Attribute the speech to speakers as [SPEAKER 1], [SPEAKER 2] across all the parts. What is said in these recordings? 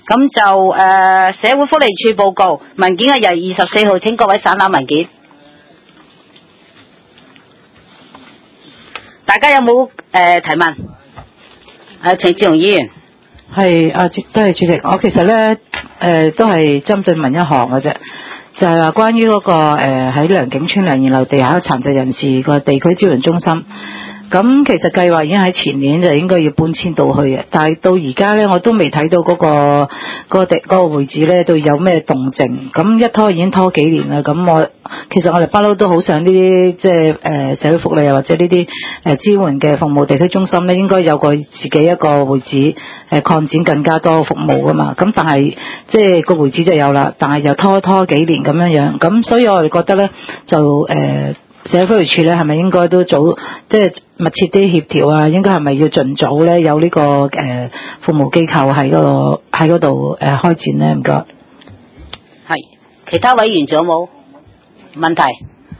[SPEAKER 1] 咁就社會福利處報告文件係日24號，請各位省覽文件。大家有冇提問？程志雄議員。
[SPEAKER 2] 係都係主席，我其實咧都係針對問一項嘅啫，就係話關於嗰個喺良景村良賢樓地下殘疾人士個地區支援中心。咁其實計劃已經喺前年就應該要搬遷到去嘅，但係到而家咧我都未睇到嗰個會址咧都有咩動靜。咁一拖已經拖幾年啦。咁其實我哋不嬲都好想呢啲即係社會福利或者呢啲支援嘅服務地區中心咧，應該有個自己一個會址擴展更加多服務噶嘛。咁但係即係個會址就有啦，但係又拖幾年咁樣。咁所以我哋覺得咧就社會福利處咧係咪應該都早即係密切啲協調啊？應該係咪要盡早咧有呢個服務機構喺嗰度開展咧？唔該。
[SPEAKER 1] 係其他委員仲有冇問題？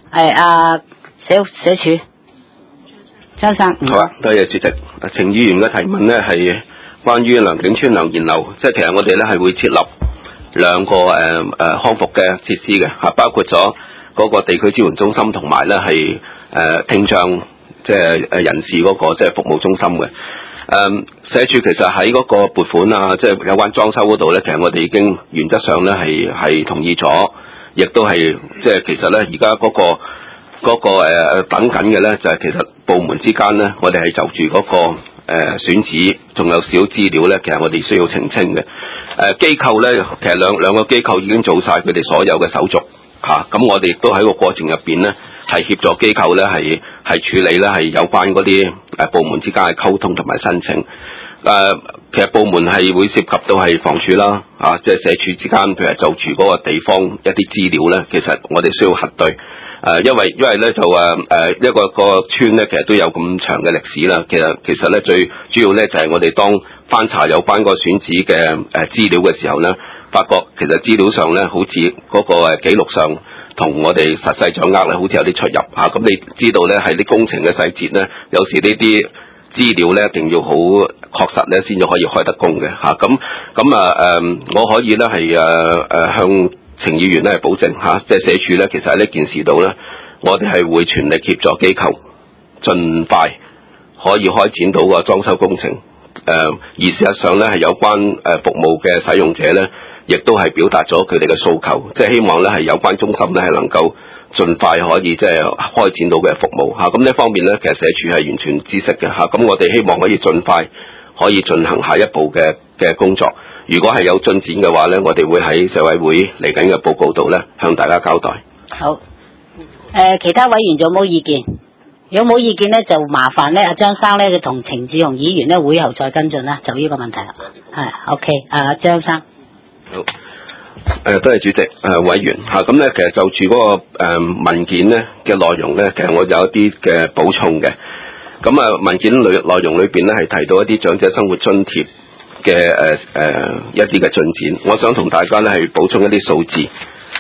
[SPEAKER 1] 社署張生。
[SPEAKER 3] 好啊，多謝主席。程議員嘅提問咧係關於良景村良賢樓，即係其實我哋咧係會設立兩個康復嘅設施嘅嚇，包括咗嗰個地區支援中心同埋咧係聽障即係人士嗰個即係服務中心嘅。社署其實喺嗰個撥款啊，即係有關裝修嗰度咧，其實我哋已經原則上咧係同意咗，亦都係即係其實咧而家嗰個等緊嘅咧就係其實部門之間咧，我哋係就住嗰個選址仲有少資料咧，其實我哋需要澄清嘅。機構咧，其實兩個機構已經做晒佢哋所有嘅手續嚇，咁我哋亦都喺個過程入邊咧係協助機構咧係處理咧係有關嗰啲部門之間嘅溝通同埋申請。其實部門係會涉及到係房署啦，即係社署之間，譬如就住嗰個地方一啲資料咧，其實我哋需要核對。因為咧就一個村咧，其實都有咁長嘅歷史啦。其實咧最主要咧就係我哋當翻查有關個選址嘅資料嘅時候咧，發覺其實資料上咧好似嗰個記錄上同我哋實際掌握咧，好似有啲出入嚇。咁你知道咧係啲工程嘅細節咧，有時呢啲資料咧一定要好確實咧，先至可以開得工嘅嚇。我可以咧係向程議員咧保證嚇，即係社署咧，其實喺呢件事度咧，我哋係會全力協助機構，盡快可以開展到個裝修工程。而事實上咧係有關服務嘅使用者咧，亦都係表達咗佢哋嘅訴求，即係希望咧係有關中心咧係能夠盡快可以即係開展到嘅服務嚇。咁呢方面咧，其實社署係完全知悉嘅嚇。咁我哋希望可以盡快可以進行下一步嘅工作。如果係有進展嘅話咧，我哋會喺社委會嚟緊嘅報告度咧向大家交代。
[SPEAKER 1] 好，其他委員仲有冇意見？如果冇意見咧，就麻煩咧阿張生咧，佢同程志雄議員咧會後再跟進啦，就呢個問題啦。係 OK，張生。好。
[SPEAKER 3] 多謝主席委員嚇。咁咧其實就住嗰個文件咧嘅內容咧，其實我有一啲嘅補充嘅。咁文件內容裏邊咧係提到一啲長者生活津貼嘅一啲嘅進展，我想同大家咧係補充一啲數字。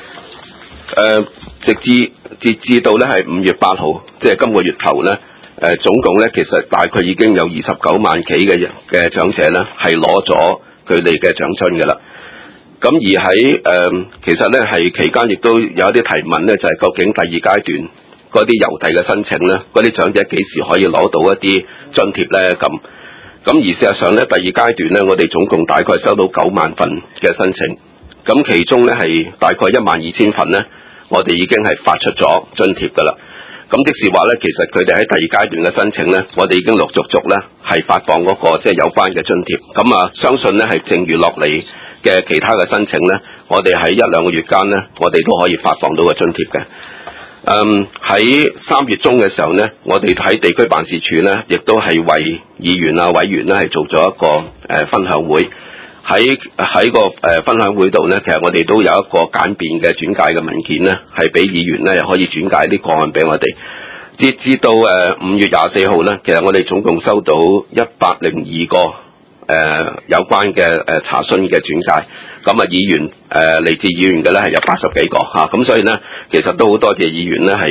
[SPEAKER 3] 截至到咧係5月8號，即係今個月頭咧，總共咧其實大概已經有29萬幾嘅長者咧係攞咗佢哋嘅長津嘅啦。咁而喺其實咧係期間亦都有一啲提問咧，就係究竟第二階段嗰啲郵遞嘅申請咧，嗰啲長者幾時可以攞到一啲津貼咧？咁而事實上咧，第二階段咧，我哋總共大概收到9萬份嘅申請，咁其中咧係大概12000份咧，我哋已經係發出咗津貼噶啦。咁即是話咧，其實佢哋喺第二階段嘅申請咧，我哋已經陸續咧係發放嗰個即係有關嘅津貼。咁相信咧係剩餘落嚟嘅其他嘅申請咧，我哋喺1-2個月間咧，我哋都可以發放到個津貼嘅。喺3月中嘅時候咧，我哋喺地區辦事處咧，亦都係為議員啊委員咧係做咗一個分享會。喺個分享會度咧，其實我哋都有一個簡便嘅轉介嘅文件咧，係俾議員咧可以轉介啲個案俾我哋。截至到5月24號咧，其實我哋總共收到102個有關嘅查詢嘅轉介。咁議員嚟自議員嘅咧係有80幾個嚇，咁所以咧其實都好多謝議員咧係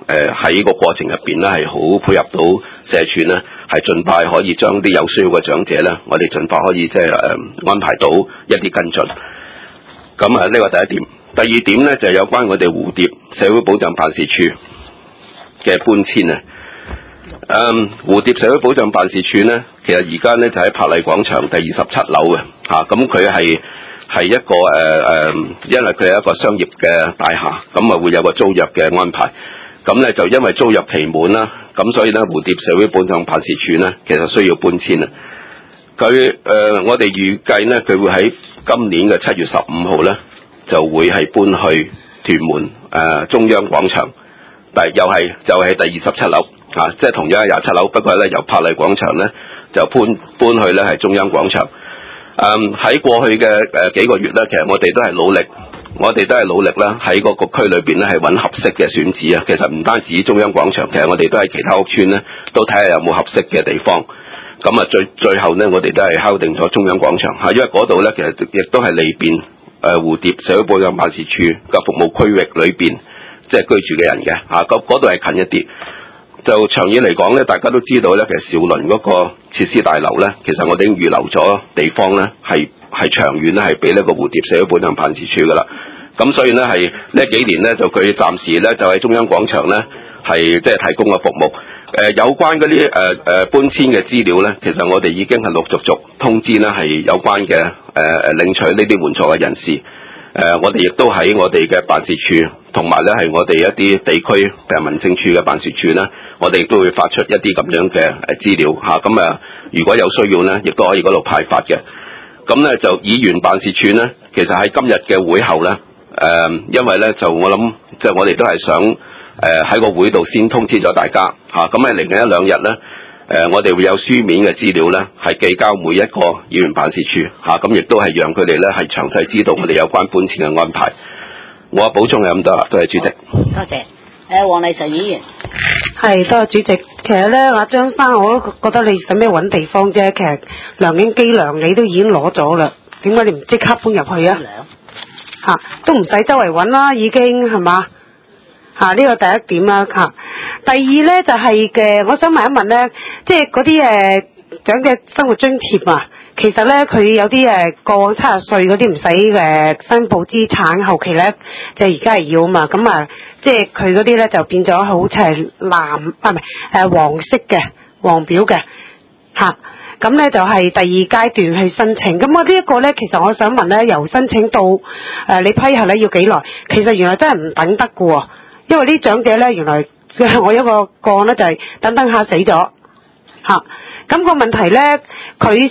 [SPEAKER 3] 喺個過程入邊咧係好配合到社署咧，係盡快可以將啲有需要嘅長者咧，我哋盡快可以即係安排到一啲跟進。咁啊，呢個第一點。第二點咧就係有關我哋蝴蝶社會保障辦事處嘅搬遷啊。蝴蝶社會保障辦事處咧，其實而家咧就喺柏麗廣場第27樓嘅嚇，咁佢係一個因為佢係一個商業嘅大廈，咁啊會有個租約嘅安排。咁咧就因為租約期滿啦，咁所以咧蝴蝶社會保障辦事處咧其實需要搬遷啊。佢我哋預計咧佢會喺今年嘅7月15號咧就會係搬去屯門中央廣場，就係第27樓啊，即係同樣係27樓，不過咧由柏麗廣場咧就搬去咧係中央廣場。喺過去嘅幾個月咧，其實我哋都係努力啦，喺嗰個區裏邊咧係揾合適嘅選址啊。其實唔單止中央廣場，其實我哋都喺其他屋邨咧都睇下有冇合適嘅地方。咁啊，最後咧，我哋都係敲定咗中央廣場嚇，因為嗰度咧其實亦都係利便蝴蝶社會保障辦事處嘅服務區域裏邊即係居住嘅人嘅嚇，嗰度係近一啲。就長遠嚟講咧，大家都知道咧，其實兆麟嗰個設施大樓咧，其實我哋已經預留咗地方咧，係長遠咧係俾呢個蝴蝶社會保障辦事處噶啦。咁所以咧係呢幾年咧就佢暫時咧就喺中央廣場咧係即係提供嘅服務。有關嗰啲搬遷嘅資料咧，其實我哋已經係陸續通知咧係有關嘅領取呢啲援助嘅人士。我哋亦都喺我哋嘅辦事處，同埋咧係我哋一啲地區譬如民政處嘅辦事處咧，我哋都會發出一啲咁樣嘅資料嚇。咁如果有需要咧，亦都可以嗰度派發嘅。咁咧就議員辦事處咧，其實喺今日嘅會後咧，因為咧就我諗即係我哋都係想喺個會度先通知咗大家嚇。咁喺嚟緊一兩日咧。我哋會有書面嘅資料咧，係寄交每一個議員辦事處嚇，咁亦都係讓佢哋咧係詳細知道我哋有關搬遷嘅安排。我補充係咁多啦，多謝主席。
[SPEAKER 1] 多謝。黃麗純議員。
[SPEAKER 4] 係，多謝主席。其實咧，阿張生我都覺得你使咩揾地方啫？其實梁景基梁你都已經攞咗啦，點解你唔即刻搬入去啊？嚇，都唔使周圍揾啦，已經係嘛？呢個第一點啦嚇。第二咧就係我想問一問咧，即係嗰啲長者生活津貼啊，其實咧佢有啲過往70歲嗰啲唔使申報資產，後期咧就而家係要啊嘛，咁啊即係佢嗰啲咧就變咗好似係黃色嘅黃表嘅嚇。咁咧就係第二階段去申請，咁我呢一個咧，其實我想問咧，由申請到你批核咧要幾耐？其實原來真係唔等得嘅喎。因為啲長者咧，原來我有一個個案咧，就係等下死咗嚇。咁個問題咧，佢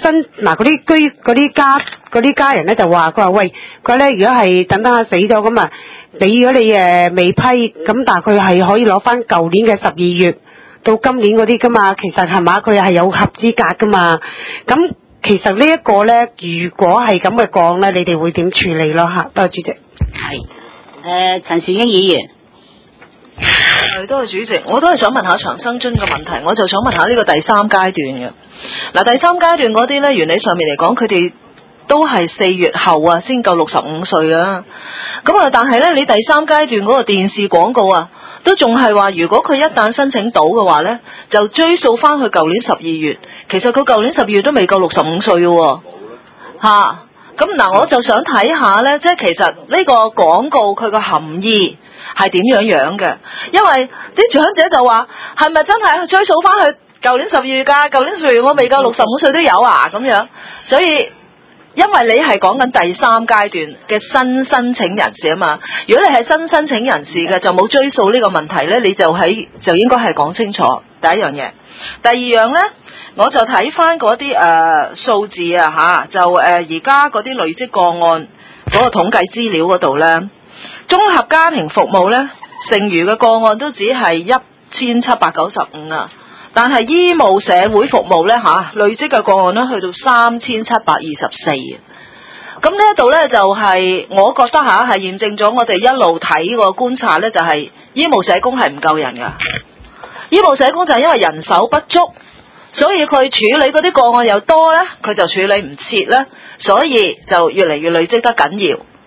[SPEAKER 4] 嗰啲家人咧就話，佢話喂，佢咧如果係等下死咗咁啊，如果你未批，咁但係佢係可以攞翻舊年嘅12月到今年嗰啲噶嘛，其實係嘛，佢係有合資格噶嘛。咁其實呢一個咧，如果係咁嘅個案咧，你哋會點處理咯嚇？多謝主席。
[SPEAKER 1] 係陳樹英議員。
[SPEAKER 5] 多謝主席，我都係想問下長生津嘅問題，我就想問下呢個第3階段嘅。嗱，第3階段嗰啲呢，原理上面嚟講，佢哋都係4月後啊先夠65歲啊。咁啊，但係呢，你第3階段嗰個電視廣告啊，都仲係話，如果佢一旦申請到嘅話呢，就追溯翻去舊年12月。其實佢舊年12月都未夠65歲嘅喎，嚇。咁嗱，我就想睇下呢，即係其實呢個廣告佢個含義係點樣嘅？因為啲長者就話係咪真係追溯翻去舊年12月㗎？舊年12月我未夠65歲都有啊咁樣，所以因為你係講緊第3階段嘅新申請人士啊嘛，如果你係新申請人士嘅，就冇追溯呢個問題呢，你就應該係講清楚第一樣嘢。第二樣呢，我就睇翻嗰啲數字啊嚇，就而家嗰啲累積個案嗰個統計資料嗰度呢。綜合家庭服務呢，剩餘嘅個案都只係1795啊，但係醫務社會服務呢，累積嘅個案呢去到3724啊。咁呢一度呢，就係我覺得係驗證咗我哋一路睇個觀察呢，就係醫務社工係唔夠人噶。醫務社工就係因為人手不足，所以佢處理嗰啲個案又多呢，佢就處理唔切呢，所以就越嚟越累積得緊要。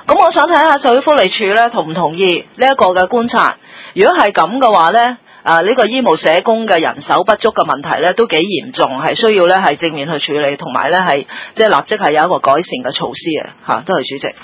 [SPEAKER 5] 咁我想睇下社會福利署咧同唔同意呢一個嘅觀察。如果係咁嘅話咧，呢個醫務社工嘅人手不足嘅問題咧都幾嚴重，係需要咧係正面去處理，同埋咧係即係立即係有一個改善嘅措施嘅嚇。多謝主席。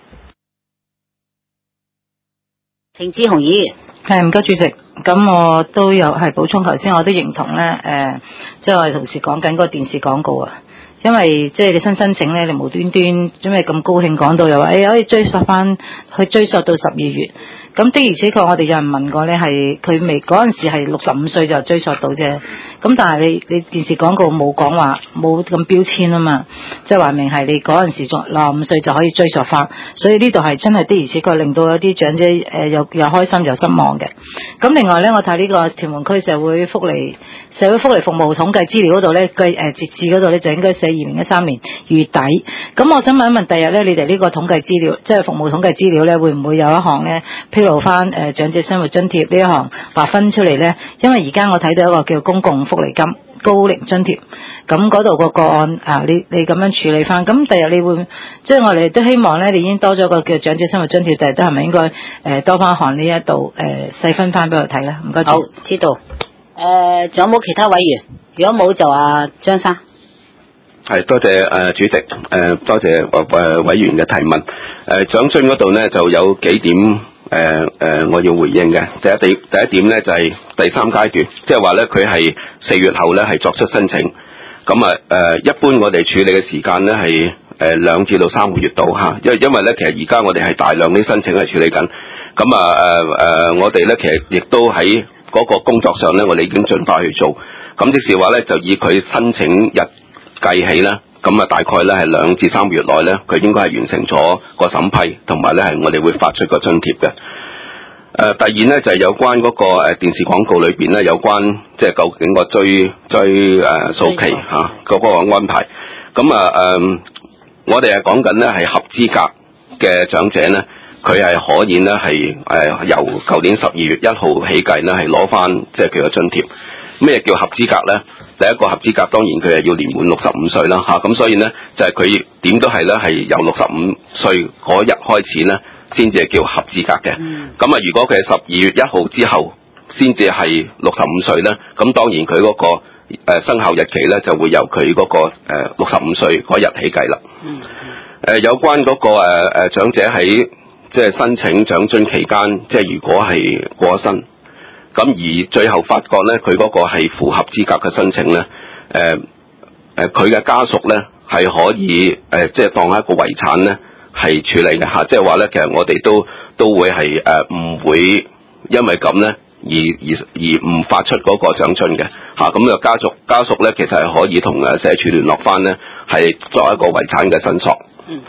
[SPEAKER 1] 程志雄議員。
[SPEAKER 2] 係唔該主席，咁我都有係補充頭先，我都認同咧，即係我哋同事講緊嗰個電視廣告啊，因為即係你新申請咧，你無端端做咩咁高興講到又話，可以追溯到12月。咁的而且確，我哋有人問過咧，係佢未嗰陣時係65歲就追溯到啫。咁但係你電視廣告冇講話冇咁標籤啊嘛，即係話明係你嗰陣時仲65歲就可以追溯翻。所以呢度係真係的而且確令到有啲長者又開心又失望嘅。咁另外咧，我睇呢個屯門區社會福利服務統計資料嗰度咧，截至嗰度咧就應該寫2013年月底。咁我想問一問，第日咧你哋呢個統計資料，即係服務統計資料咧，會唔會有一項咧披露翻長者生活津貼呢一項劃分出嚟咧？因為而家我睇到一個叫公共福利金高齡津貼，咁嗰度個案你咁樣處理翻，咁第日你會即係我哋都希望咧，你已經多咗個叫長者生活津貼，第日都係咪應該多翻項呢一度細分翻俾我睇咧？唔該。
[SPEAKER 1] 好，知道。仲有冇其他委員？如果冇就張生。
[SPEAKER 3] 係多謝主席，多謝委員嘅提問。長津嗰度呢就有幾點我要回應嘅。第一點呢就係第三階段，即係話呢佢係4月後呢係作出申請。咁一般我哋處理嘅時間呢係2至到3個月度嚇，因為呢其實而家我哋係大量啲申請係處理緊。咁我哋呢其實亦都喺嗰個工作上呢，我哋已經盡快去做。咁即是話呢，就以佢申請日計起啦，咁大概咧係2至3個月內咧，佢應該係完成咗個審批，同埋咧係我哋會發出個津貼嘅。第二咧就係有關嗰個電視廣告裏邊咧，有關即係究竟個追訴期嚇嗰個安排。咁我哋係講緊咧係合資格嘅長者咧，佢係可以咧係由舊年12月1號起計咧係攞翻即係佢個津貼。咩叫合資格咧？第一個合資格當然佢係要年滿65歲啦嚇，咁所以咧就係佢點都係咧係由65歲嗰日開始咧先至係叫合資格嘅。咁如果佢係12月1號之後先至係65歲咧，咁當然佢嗰個生效日期咧就會由佢嗰個65歲嗰日起計啦。有關嗰個長者喺即係申請長津期間，即係如果係過身。咁而最後發覺咧，佢嗰個係符合資格嘅申請咧，佢嘅家屬咧係可以即係當一個遺產咧係處理嘅嚇，即係話咧其實我哋都會係唔會因為咁咧而唔發出嗰個長津嘅嚇，咁家屬咧其實係可以同社署聯絡翻咧，係作一個遺產嘅申索。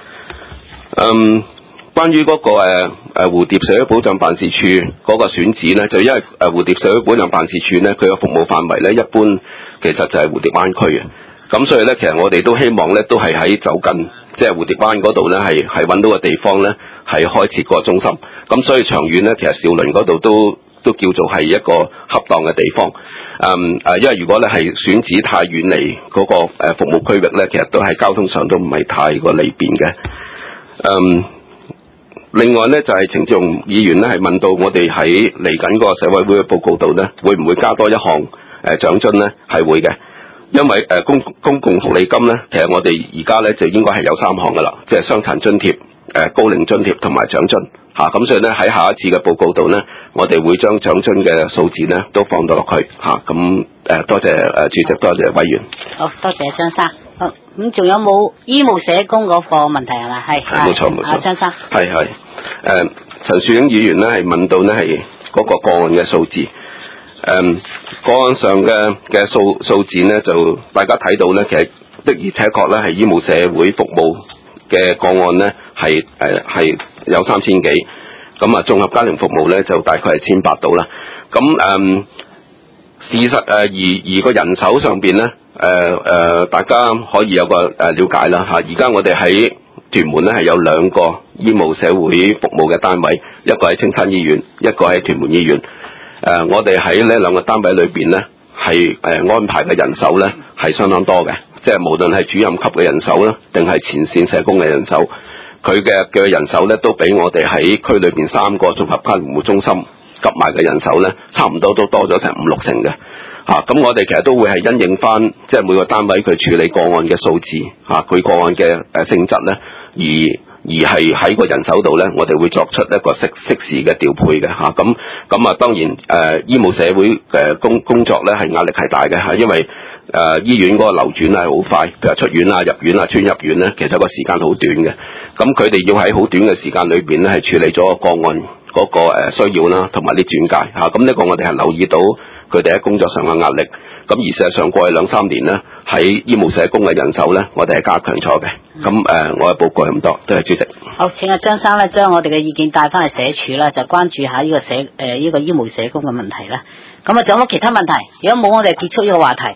[SPEAKER 3] 關於嗰個蝴蝶社會保障辦事處嗰個選址咧，就因為蝴蝶社會保障辦事處咧，佢嘅服務範圍咧，一般其實就係蝴蝶灣區嘅。咁所以咧，其實我哋都希望咧，都係喺就近即係蝴蝶灣嗰度咧，係揾到個地方咧，係開設個中心。咁所以長遠咧，其實兆麟嗰度都叫做係一個恰當嘅地方。因為如果咧係選址太遠離嗰個服務區域咧，其實都係交通上都唔係太過利便嘅。另外咧就係程志雄議員咧係問到我哋喺嚟緊個社委會嘅報告度咧，會唔會加多一項長津咧？係會嘅，因為公共福利金咧，其實我哋而家咧就應該係有3項噶啦，即係傷殘津貼、高齡津貼同埋長津嚇。咁所以咧喺下一次嘅報告度咧，我哋會將長津嘅數字咧都放到落去嚇。咁多謝主席，多謝委員。
[SPEAKER 1] 好多謝張生。好，咁仲有冇醫務社工嗰個問題係嘛？係
[SPEAKER 3] 冇錯。
[SPEAKER 1] 張生。
[SPEAKER 3] 係。陳樹英議員咧係問到咧係嗰個個案嘅數字，個案上嘅數字咧就大家睇到咧，其實的而且確咧係醫務社會服務嘅個案咧係有3000幾，咁綜合家庭服務咧就大概係1800到啦。咁事實而個人手上邊咧大家可以有個了解啦嚇。而家我哋喺屯門咧係有2個醫務社會服務嘅單位，一個喺青山醫院，一個喺屯門醫院。我哋喺呢2個單位裏邊咧係安排嘅人手咧係相當多嘅，即係無論係主任級嘅人手啦，定係前線社工嘅人手。 佢嘅人手咧都比我哋喺區裏邊3個綜合家庭護中心夾埋嘅人手咧，差唔多都多咗成5-6成嘅。咁我哋其實都會係因應翻，即係每個單位佢處理個案嘅數字，佢個案嘅性質咧，而係喺個人手度咧，我哋會作出一個適時嘅調配嘅嚇。咁當然醫務社會工作咧係壓力係大嘅嚇，因為醫院嗰個流轉係好快，譬如出院啊、入院啊、穿入院咧，其實個時間好短嘅。咁佢哋要喺好短嘅時間裏邊咧係處理咗個案嗰個需要啦，同埋啲轉介嚇。咁呢個我哋係留意到佢哋喺工作上嘅壓力。咁而事實上過去2-3年咧，喺醫務社工嘅人手咧，我哋係加強咗嘅。咁我嘅報告係咁多，多謝主席。
[SPEAKER 1] 好，請阿張生咧將我哋嘅意見帶翻去社署啦，就關注下呢個呢個醫務社工嘅問題啦。咁仲有冇其他問題？如果冇，我哋結束呢個話題。